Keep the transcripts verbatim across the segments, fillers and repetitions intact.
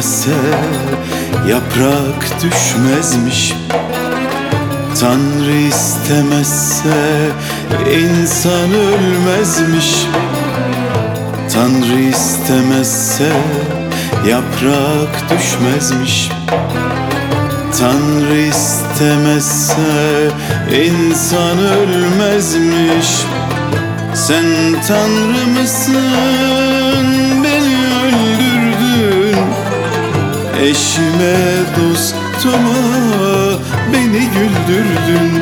istemezse yaprak düşmezmiş. Tanrı istemezse insan ölmezmiş. Tanrı istemezse yaprak düşmezmiş. Tanrı istemezse insan ölmezmiş. Sen Tanrı mısın? Beni öldürdün. Eşime, dostuma beni güldürdün.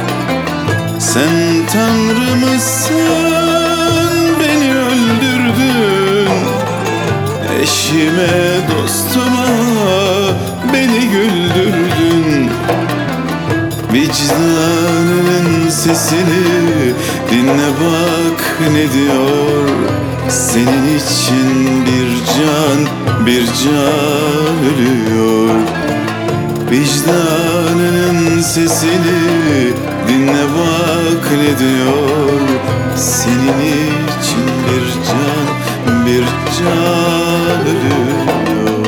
Sen Tanrı mısın? Beni öldürdün. Eşime, dostuma beni güldürdün. Vicdanının sesini dinle bak ne diyor. Senin için bir can, bir can ölüyor. Vicdanının sesini dinle bak ne diyor. Senin için bir can, bir can ölüyor.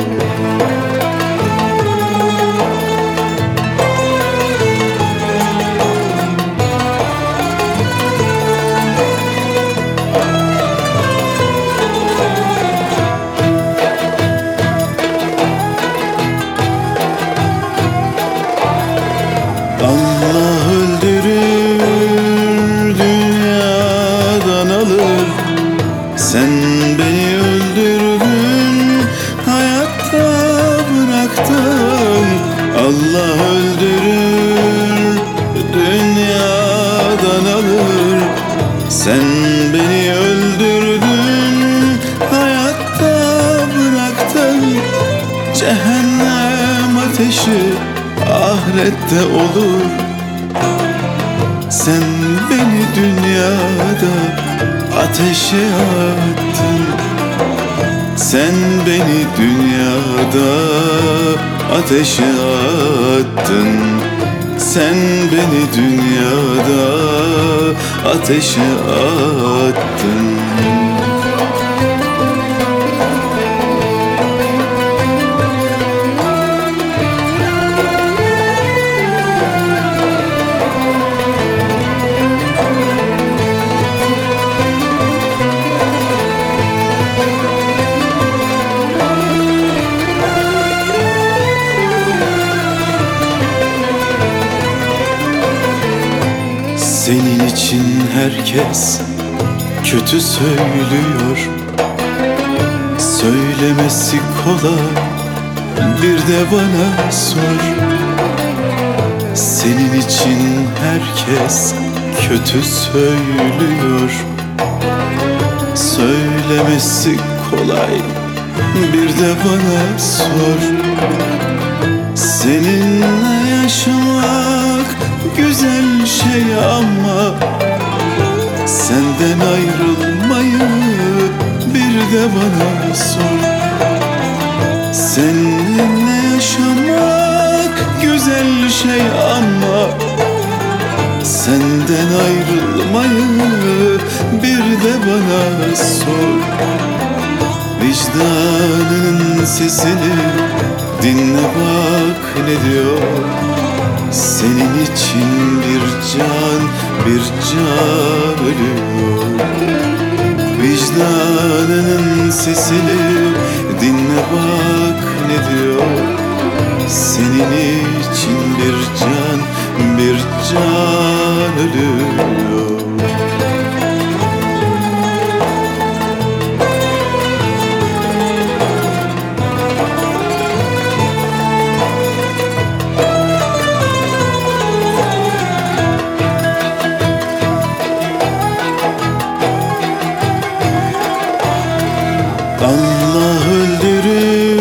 Allah öldürür, dünyadan alır. Sen beni öldürdün, hayatta bıraktın. Allah öldürür, dünyadan alır. Sen beni öldürdün, hayatta bıraktın. Cehennem ateşi ahirette olur. Sen beni dünyada ateşe attın. Sen beni dünyada ateşe attın. Sen beni dünyada ateşe attın. Senin için herkes kötü söylüyor. Söylemesi kolay, bir de bana sor. Senin için herkes kötü söylüyor. Söylemesi kolay, bir de bana sor. Seninle yaşamak güzel şey ama senden ayrılmayı bir de bana sor. Seninle yaşamak güzel şey ama senden ayrılmayı bir de bana sor. Vicdanının sesini dinle bak ne diyor. Senin için bir can, bir can ölüyor. Vicdanının sesini dinle bak ne diyor. Senin için bir can, bir can ölüyor. Allah öldürür,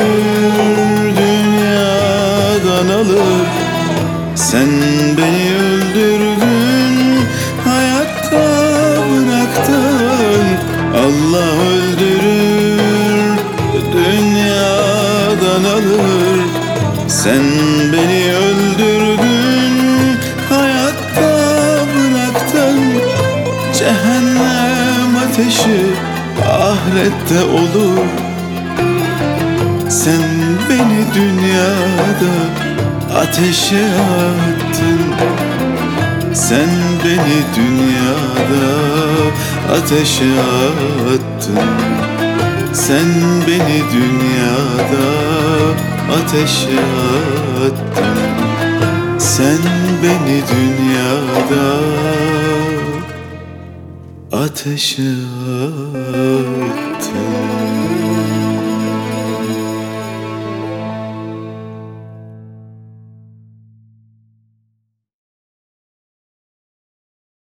dünyadan alır. Sen beni öldürdün, hayatta bıraktın. Allah öldürür, dünyadan alır. Sen beni öldürdün, hayatta bıraktın. Cehennem ateşi ahirette olur. Sen beni dünyada ateşe attın. Sen beni dünyada ateşe attın. Sen beni dünyada ateşe attın. Sen beni dünyada ateşe attın.